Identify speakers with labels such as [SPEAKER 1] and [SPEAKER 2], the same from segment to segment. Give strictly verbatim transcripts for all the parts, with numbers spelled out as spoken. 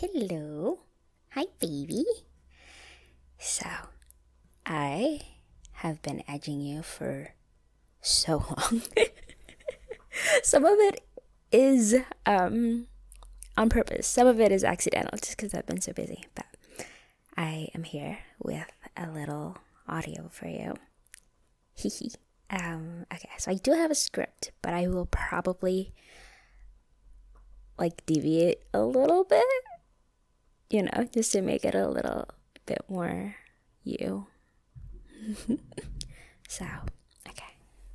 [SPEAKER 1] Hello. Hi, baby. So, I have been edging you for so long. Some of it is um on purpose. Some of it is accidental just because I've been so busy. But I am here with a little audio for you. Hehe. um, okay, so I do have a script, but I will probably like deviate a little bit. You know, just to make it a little bit more you. So, okay.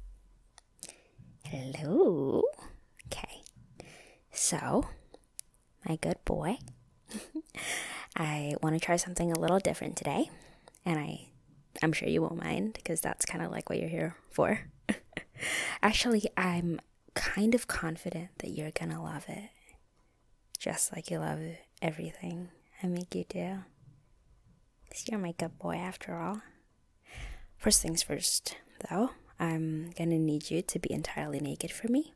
[SPEAKER 1] Hello. Okay. So, my good boy, I want to try something a little different today, and I, I'm sure you won't mind because that's kind of like what you're here for. Actually, I'm kind of confident that you're gonna love it, just like you love everything I make you do. Because you're my good boy after all. First things first, though, I'm gonna need you to be entirely naked for me.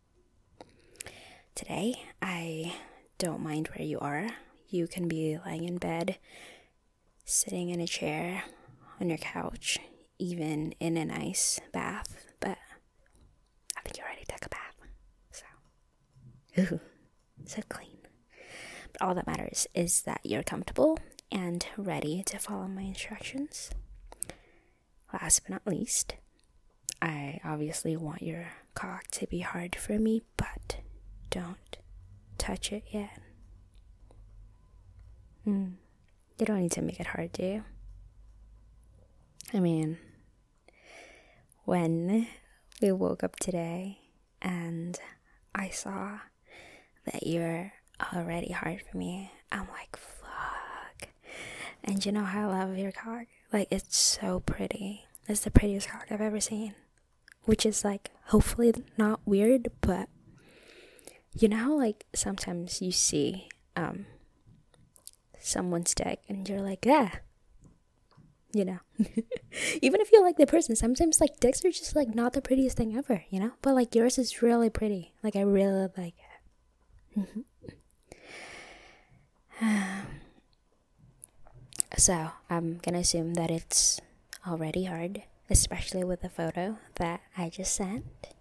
[SPEAKER 1] Today, I don't mind where you are. You can be lying in bed, sitting in a chair, on your couch, even in a nice bath, but I think you already took a bath, so, ooh, so clean. But all that matters is that you're comfortable and ready to follow my instructions. Last but not least, I obviously want your cock to be hard for me, but don't touch it yet. Hmm. You don't need to make it hard, do you? I mean, when we woke up today and I saw that you're already hard for me, I'm like, fuck. And you know how I love your cock? Like, it's so pretty. It's the prettiest cock I've ever seen. Which is, like, hopefully not weird, but you know how, like, sometimes you see um someone's dick and you're like, yeah. You know? Even if you like the person, sometimes, like, dicks are just, like, not the prettiest thing ever, you know? But, like, yours is really pretty. Like, I really like it. So, I'm gonna assume that it's already hard, especially with the photo that I just sent.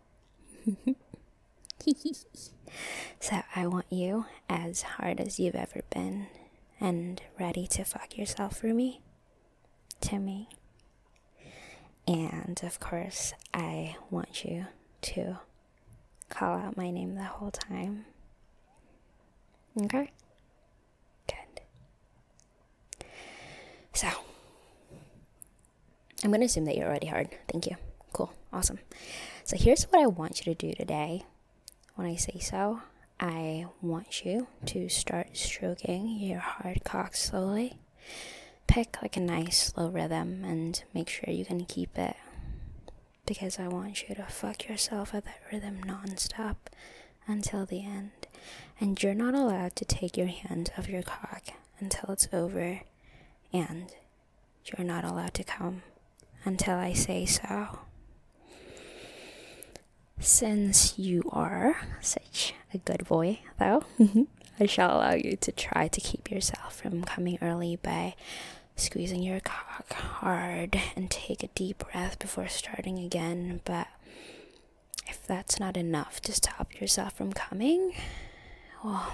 [SPEAKER 1] So, I want you as hard as you've ever been and ready to fuck yourself for me, to me. And, of course, I want you to call out my name the whole time. Okay? Good. So, I'm going to assume that you're already hard. Thank you. Cool. Awesome. So here's what I want you to do today. When I say so, I want you to start stroking your hard cock slowly. Pick like a nice slow rhythm and make sure you can keep it. Because I want you to fuck yourself at that rhythm nonstop until the end. And you're not allowed to take your hand off your cock until it's over. And you're not allowed to come until I say so. Since you are such a good boy, though, I shall allow you to try to keep yourself from coming early by squeezing your cock hard and take a deep breath before starting again. But if that's not enough to stop yourself from coming, well,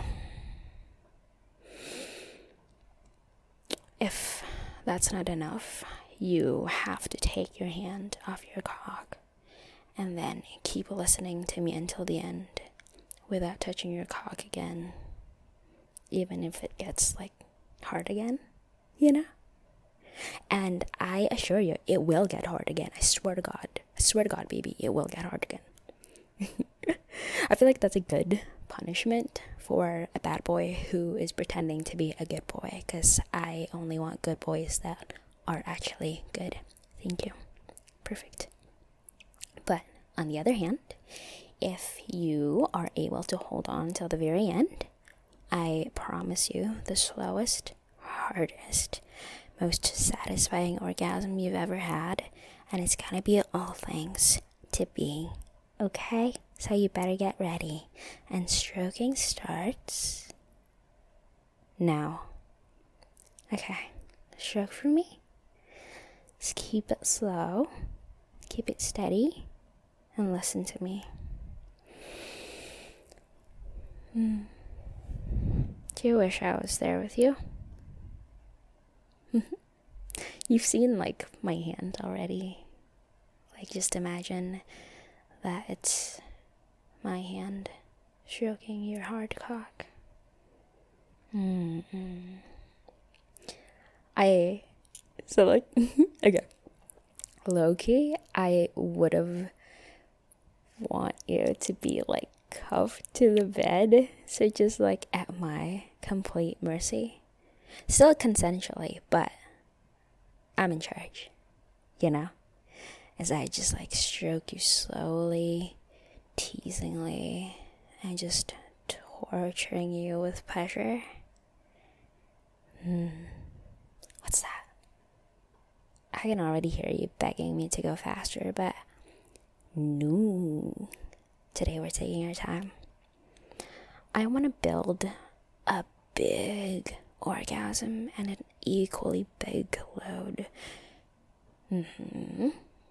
[SPEAKER 1] if that's not enough, you have to take your hand off your cock and then keep listening to me until the end without touching your cock again, even if it gets, like, hard again, you know? And I assure you, it will get hard again. I swear to God. I swear to God, baby, it will get hard again. I feel like that's a good punishment for a bad boy who is pretending to be a good boy, because I only want good boys that are actually good. Thank you. Perfect. But on the other hand, if you are able to hold on till the very end, I promise you the slowest, hardest, most satisfying orgasm you've ever had, and it's gonna be all thanks to being okay? So you better get ready. And stroking starts Now. Okay, stroke for me. Just keep it slow, keep it steady, and listen to me. Mm. Do you wish I was there with you? You've seen, like, my hand already. Like, just imagine that it's my hand stroking your hard cock. Mm-mm. I, so like, okay. Low-key, I would have want you to be, like, cuffed to the bed. So just, like, at my complete mercy. Still consensually, but I'm in charge, you know? As I just, like, stroke you slowly, teasingly, and just torturing you with pleasure. Hmm. What's that? I can already hear you begging me to go faster, but no. Today we're taking our time. I want to build a big orgasm and an equally big load. Mm-hmm.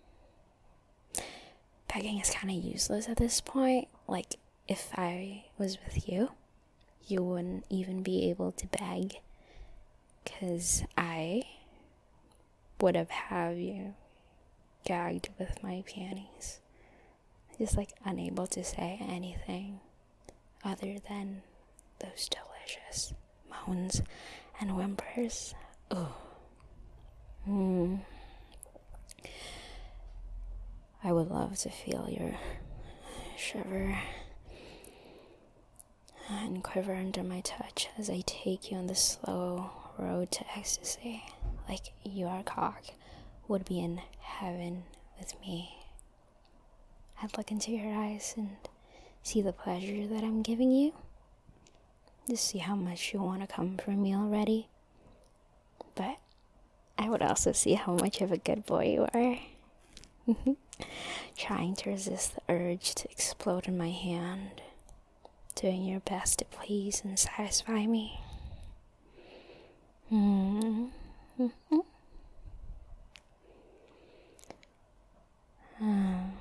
[SPEAKER 1] Begging is kind of useless at this point. Like, if I was with you, you wouldn't even be able to beg, because I would have had you gagged with my panties. Just, like, unable to say anything other than those delicious moans and whimpers. Ooh. Mm. I would love to feel your shiver and quiver under my touch as I take you on the slow road to ecstasy. Like your cock would be in heaven with me. I'd look into your eyes and see the pleasure that I'm giving you. Just see how much you want to come from me already. But I would also see how much of a good boy you are. Trying to resist the urge to explode in my hand. Doing your best to please and satisfy me. Mm-hmm. Um,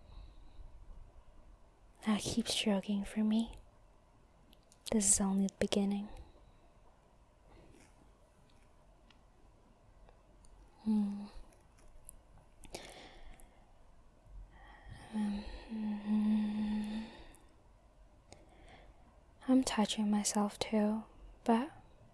[SPEAKER 1] now keep stroking for me. This is only the beginning. Mm. Mm-hmm. I'm touching myself too, but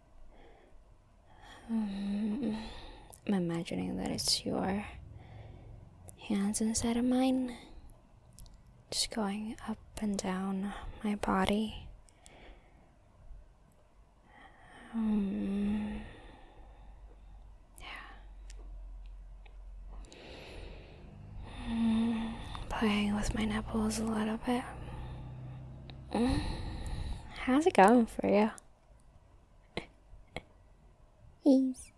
[SPEAKER 1] um, I'm imagining that it's your hands instead of mine, just going up and down my body. Um, yeah. Mm, playing with my nipples a little bit. Mm. How's it going for you? Ease.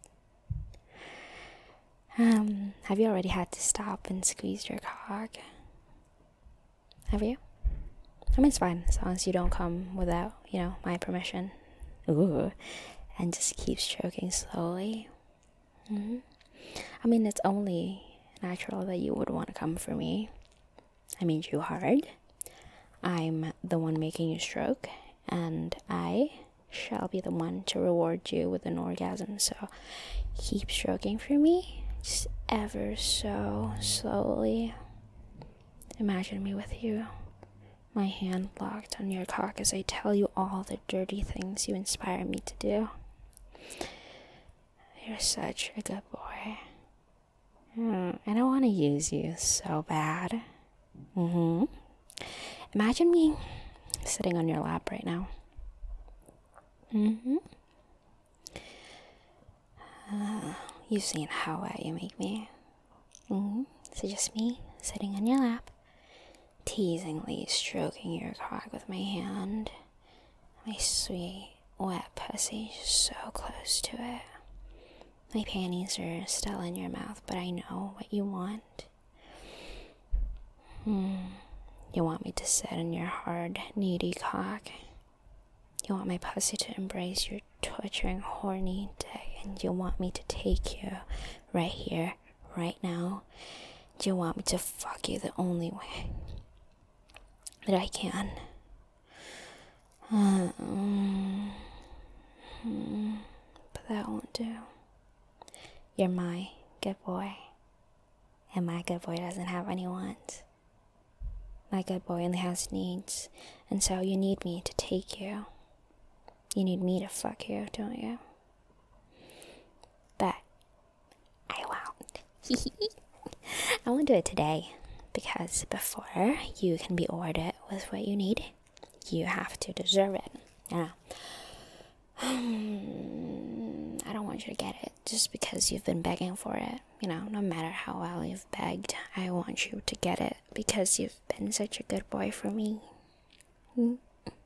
[SPEAKER 1] Um, have you already had to stop and squeeze your cock? Have you? I mean, it's fine as long as you don't come without, you know, my permission. Ooh. And just keep stroking slowly. Mm-hmm. I mean, it's only natural that you would want to come for me. I made you hard. I'm the one making you stroke, and I shall be the one to reward you with an orgasm. So keep stroking for me, just ever so slowly. Imagine me with you, my hand locked on your cock as I tell you all the dirty things you inspire me to do. You're such a good boy. Mm, and I want to use you so bad. Mm-hmm. Imagine me sitting on your lap right now. Mm-hmm. Uh, you've seen how wet you make me. Mm-hmm. So just me sitting on your lap, teasingly stroking your cock with my hand. My sweet, wet pussy so close to it. My panties are still in your mouth, but I know what you want. Hmm. You want me to sit on your hard, needy cock. You want my pussy to embrace your torturing, horny dick, and you want me to take you right here, right now. You want me to fuck you the only way that I can. Um, but that won't do. You're my good boy, and my good boy doesn't have any wants. My good boy only has needs, and so you need me to take you. You need me to fuck you, don't you? But I won't. I won't do it today, because before you can be ordered with what you need, you have to deserve it. You know? I don't want you to get it just because you've been begging for it. You know, no matter how well you've begged, I want you to get it because you've been such a good boy for me. Hmm?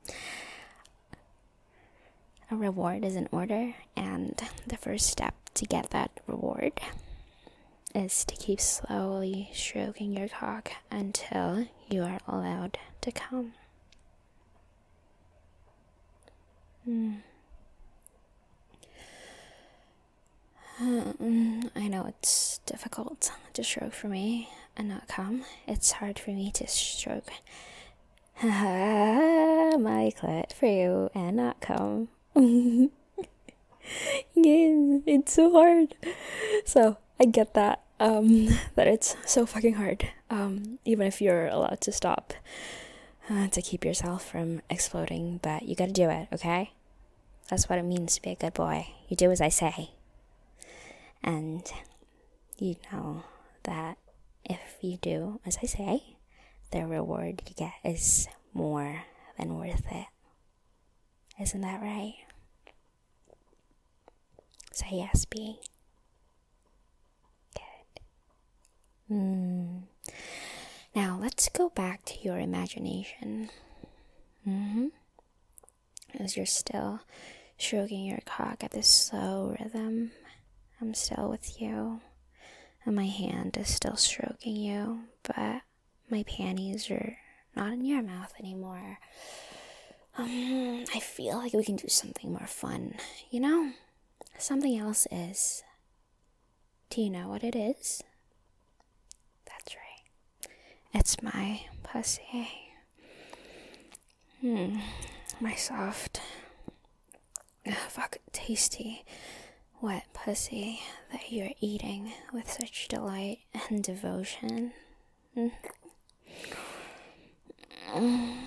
[SPEAKER 1] A reward is in order, and the first step to get that reward is to keep slowly stroking your cock until you are allowed to come. Hmm. Um, I know it's difficult to stroke for me and not come. It's hard for me to stroke my clit for you and not come. Yeah, it's so hard. So I get that. Um, that it's so fucking hard. Um, even if you're allowed to stop uh, to keep yourself from exploding, but you gotta do it, okay? That's what it means to be a good boy. You do as I say. And you know that if you do as I say, the reward you get is more than worth it. Isn't that right? Say yes, B. Good. Mm. Now let's go back to your imagination. Mm-hmm. As you're still stroking your cock at this slow rhythm, I'm still with you, and my hand is still stroking you, but my panties are not in your mouth anymore. Um, I feel like we can do something more fun, you know? Something else is. Do you know what it is? That's right. It's my pussy. Hmm. My soft, uh, fuck, tasty, wet pussy that you're eating with such delight and devotion. Mm. Mm.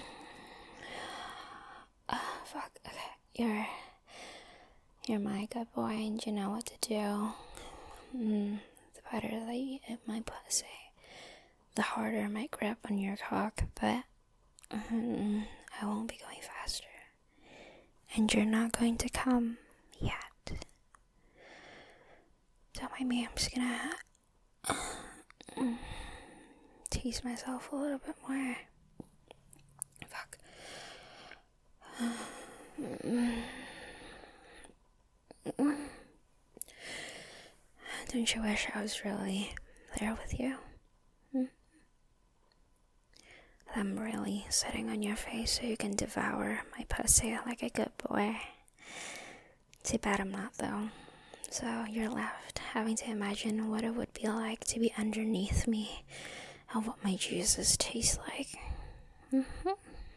[SPEAKER 1] Uh, fuck, okay, you're, you're my good boy and you know what to do. Mm. The better that you eat my pussy, the harder my grip on your cock, but mm, I won't be going faster. And you're not going to come yet. Don't mind me, I'm just gonna uh, tease myself a little bit more. Fuck. Don't you wish I was really there with you? Hmm? I'm really sitting on your face so you can devour my pussy like a good boy. Too bad I'm not, though. So you're left having to imagine what it would be like to be underneath me and what my juices taste like. Mm-hmm.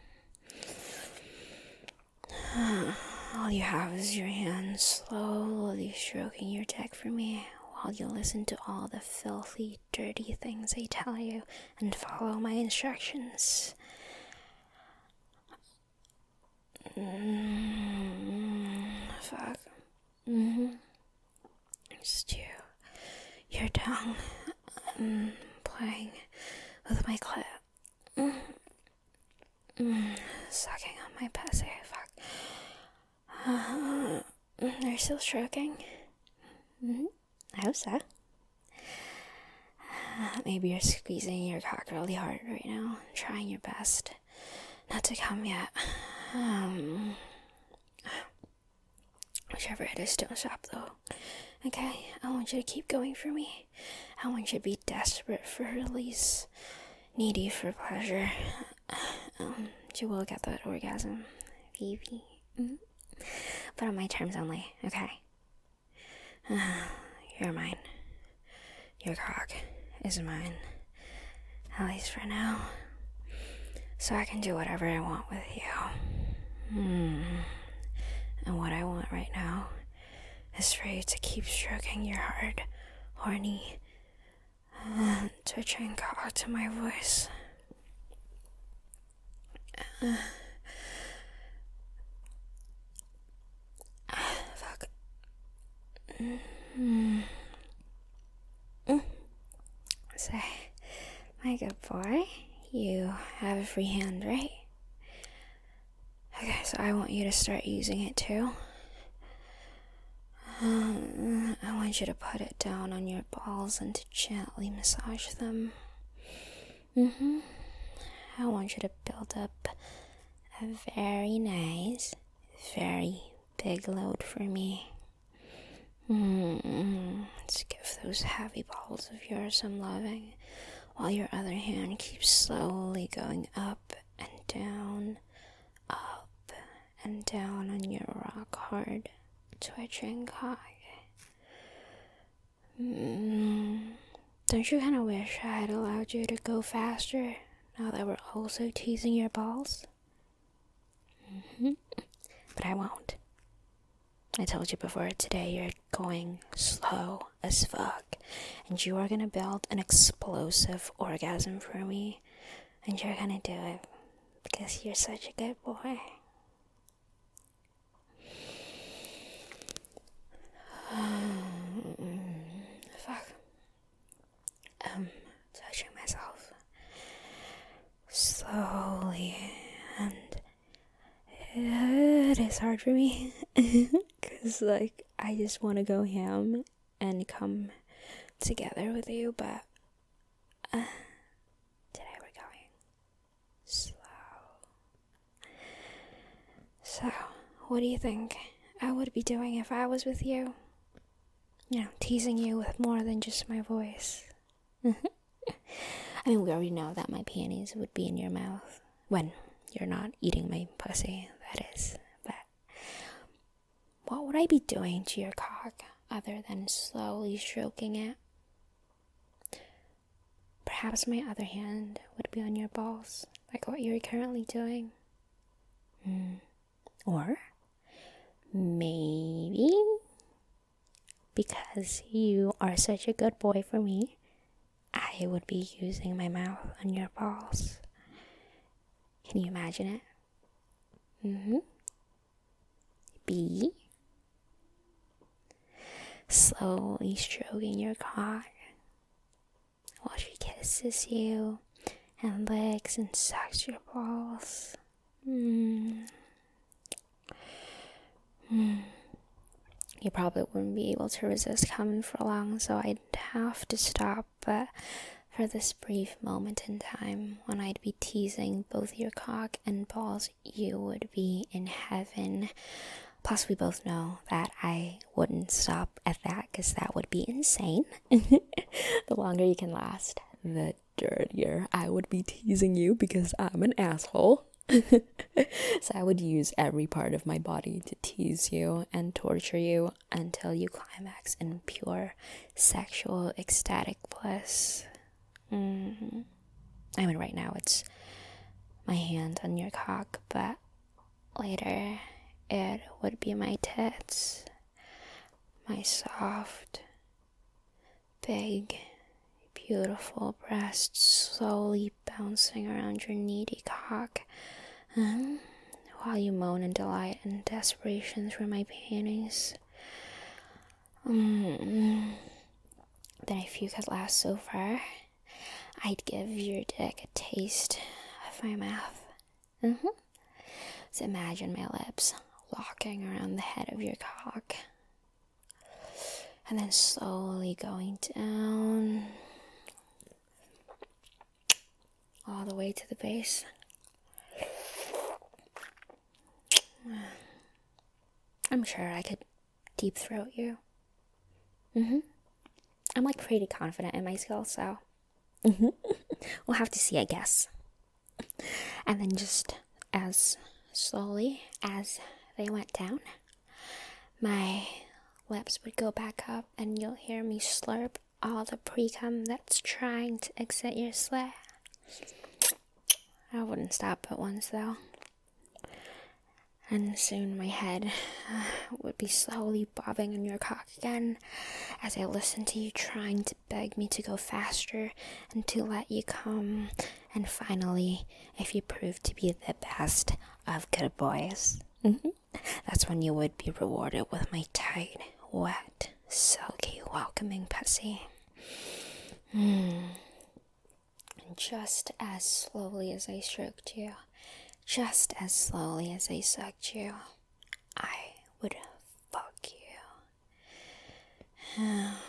[SPEAKER 1] All you have is your hands slowly stroking your dick for me while you listen to all the filthy, dirty things I tell you and follow my instructions. Mm, fuck. Mm-hmm. Just you, your tongue, um, playing with my clit. Mm. Mm. Sucking on my pussy. Fuck. Uh, they're still stroking. Mm-hmm. I hope so. Uh, maybe you're squeezing your cock really hard right now, trying your best not to come yet. Um, whichever it is, don't stop though. Okay, I want you to keep going for me. I want you to be desperate for release, needy for pleasure. Um, you will get that orgasm, baby. Mm-hmm. but on my terms only, okay? You're mine. Your cock is mine. At least for now. So I can do whatever I want with you. Mm. And what I want right now is for you to keep stroking your hard, horny, uh, twitching cock to my voice. Uh, fuck. Mm-hmm. Mm. Say, my good boy, you have a free hand, right? Okay, so I want you to start using it too. Um, I want you to put it down on your balls and to gently massage them. Mm-hmm. I want you to build up a very nice, very big load for me. Mm-hmm. Let's give those heavy balls of yours some loving, while your other hand keeps slowly going up and down, up and down on your rock hard, twitching cock. Mm. Don't you kind of wish I had allowed you to go faster now that we're also teasing your balls? Mm-hmm. But I won't. I told you before today you're going slow as fuck, and you are gonna build an explosive orgasm for me, and you're gonna do it because you're such a good boy. Fuck. Um, touching myself slowly, and it is hard for me because, like, I just want to go ham and come together with you, but uh, today we're going slow. So, what do you think I would be doing if I was with you? You know, teasing you with more than just my voice. I mean, we already know that my panties would be in your mouth when you're not eating my pussy, that is. But what would I be doing to your cock other than slowly stroking it? Perhaps my other hand would be on your balls, like what you're currently doing. Mm. Or maybe because you are such a good boy for me, I would be using my mouth on your balls. Can you imagine it? Mm-hmm. B. Slowly stroking your cock while she kisses you and licks and sucks your balls. Mm. Mm. You probably wouldn't be able to resist coming for long, so I'd have to stop, but for this brief moment in time when I'd be teasing both your cock and balls, you would be in heaven. Plus, we both know that I wouldn't stop at that because that would be insane. The longer you can last, the dirtier I would be teasing you because I'm an asshole. So I would use every part of my body to tease you and torture you until you climax in pure sexual ecstatic bliss. Mm-hmm. I mean, right now it's my hand on your cock, but later it would be my tits, my soft, big, beautiful breasts slowly bouncing around your needy cock, um, while you moan in delight and desperation through my panties. Mm-hmm. Then if you could last so far, I'd give your dick a taste of my mouth. Mm-hmm. So imagine my lips locking around the head of your cock, and then slowly going down all the way to the base. I'm sure I could deep throat you. Mm-hmm. I'm like pretty confident in my skills, so mm-hmm. We'll have to see, I guess. And then just as slowly as they went down, my lips would go back up and you'll hear me slurp all the pre-cum that's trying to exit your slit. I wouldn't stop at once though. And soon my head uh, would be slowly bobbing on your cock again as I listened to you trying to beg me to go faster and to let you come. And finally, if you proved to be the best of good boys, mm-hmm, that's when you would be rewarded with my tight, wet, silky, welcoming pussy. Mm. And just as slowly as I stroked you, just as slowly as I sucked you, I would fuck you.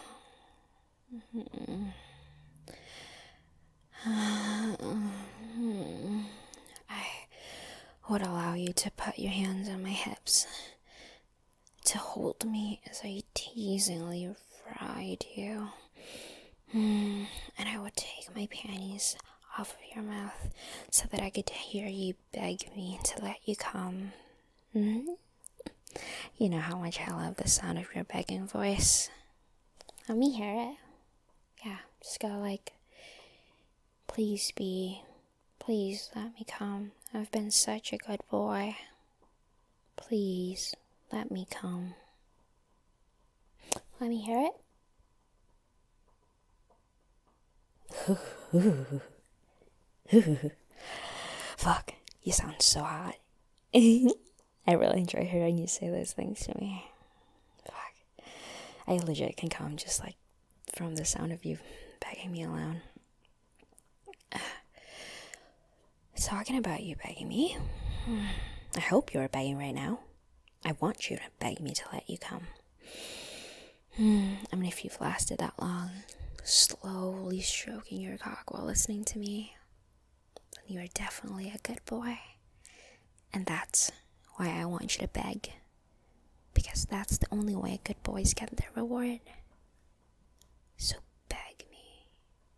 [SPEAKER 1] I would allow you to put your hands on my hips, to hold me as I teasingly fried you. And I would take my panties off of your mouth so that I could hear you beg me to let you come. Mm-hmm. You know how much I love the sound of your begging voice. Let me hear it. Yeah, just go like, please be, please let me come. I've been such a good boy. Please let me come. Let me hear it. Fuck, you sound so hot. I really enjoy hearing you say those things to me. Fuck, I legit can come just like from the sound of you begging me alone. Uh, talking about you begging me, I hope you're begging right now. I want you to beg me to let you come. I mean, if you've lasted that long, slowly stroking your cock while listening to me, then you are definitely a good boy. And that's why I want you to beg. Because that's the only way good boys get their reward. So beg me.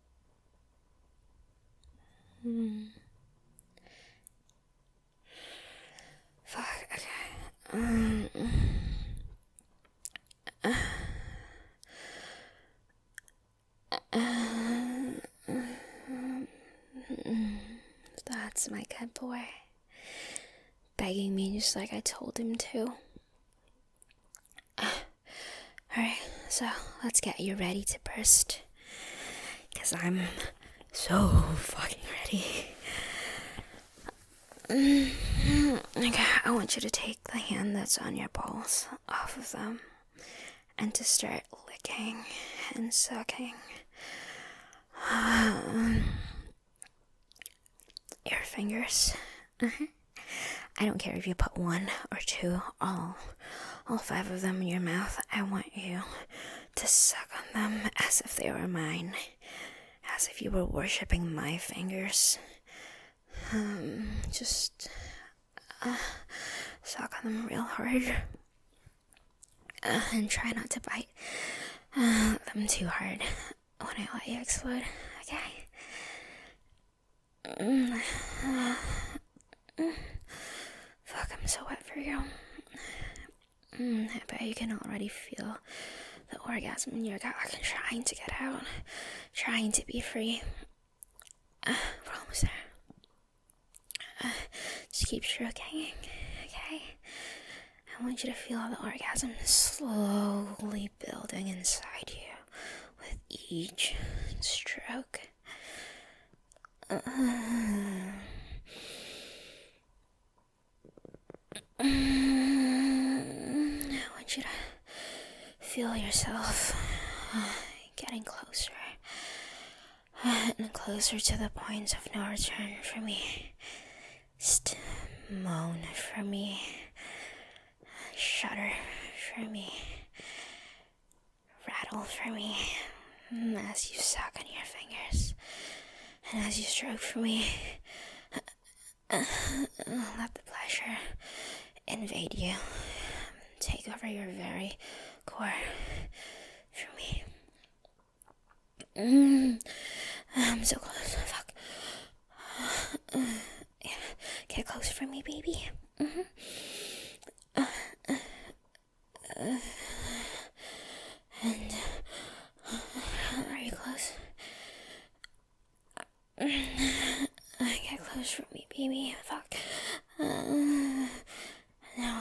[SPEAKER 1] Hmm. Fuck, okay. Um, uh, uh, that's my good boy. Begging me just like I told him to. Alright, so let's get you ready to burst. Because I'm so fucking ready. Okay, I want you to take the hand that's on your balls off of them and to start licking and sucking your fingers. Uh-huh. I don't care if you put one or two, all, all five of them in your mouth. I want you to suck on them as if they were mine, as if you were worshipping my fingers. Um, just uh, suck on them real hard, uh, and try not to bite uh, them too hard when I let you explode. Okay. Mm, uh, mm. Fuck, I'm so wet for you. Mm, I bet you can already feel the orgasm in your cock trying to get out, trying to be free. Uh, we're almost there. Uh, just keep stroking, okay? I want you to feel the orgasm slowly building inside you with each stroke. Uh, I want you to feel yourself uh, getting closer uh, and closer to the point of no return for me. Just moan for me, shudder for me, rattle for me as you suck on your fingers and as you stroke for me. Let the pleasure invade you, take over your very core for me. Mm, I'm so close. Fuck. Get close for me, baby. Mm-hmm. And are you close? Get close from me, baby. Fuck. Uh, now,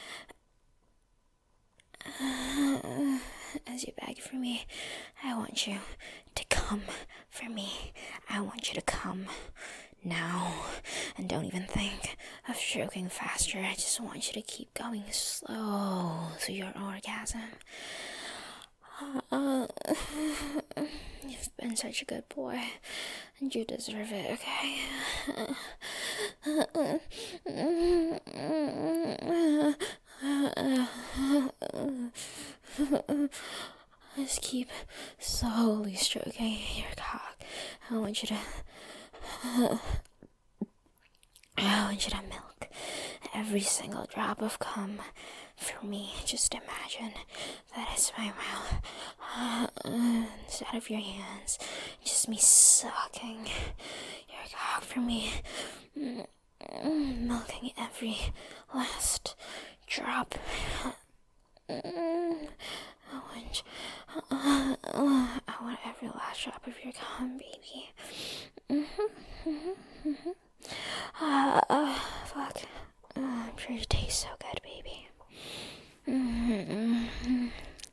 [SPEAKER 1] uh, as you beg for me, I want you to come for me. I want you to come now. And don't even think of stroking faster. I just want you to keep going slow through your orgasm. Uh, you've been such a good boy, and you deserve it, okay? Just keep slowly stroking your cock. I want you to... I want you to milk every single drop of cum for me. Just imagine that it's my mouth uh, instead of your hands. Just me sucking your cock for me. Milking every last drop. I want, uh, I want every last drop of your cum, baby. Mm-hmm, mm-hmm, mm-hmm. Uh, uh, fuck. Uh, I'm sure it tastes so good, baby. Mm-hmm.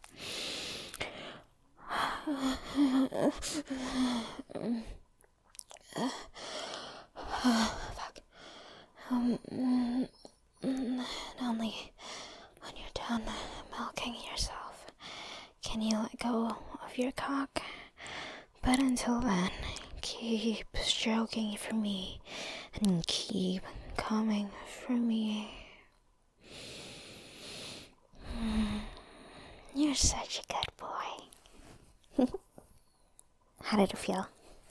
[SPEAKER 1] Uh, fuck. Um, and only when you're done milking yourself can you let go of your cock. But until then, keep stroking for me and keep coming for me. You're such a good boy. How did it feel?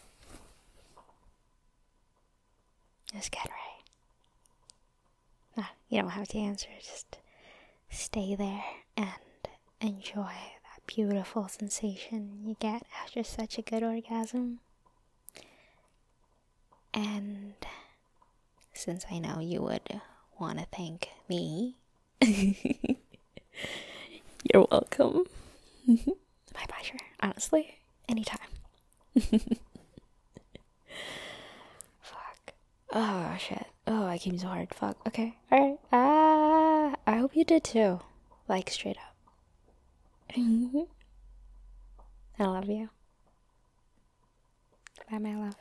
[SPEAKER 1] It was good, right? No, you don't have to answer. Just stay there and enjoy that beautiful sensation you get after such a good orgasm. And since I know you would want to thank me, you're welcome. My pleasure, honestly, anytime. Fuck. Oh, shit. Oh, I came so hard. Fuck. Okay. Alright. Ah, I hope you did too. Like, straight up. I love you. Bye, my love.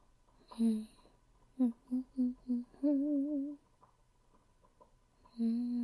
[SPEAKER 1] Mm. Mm-hmm. Mm-hmm. Mm-hmm.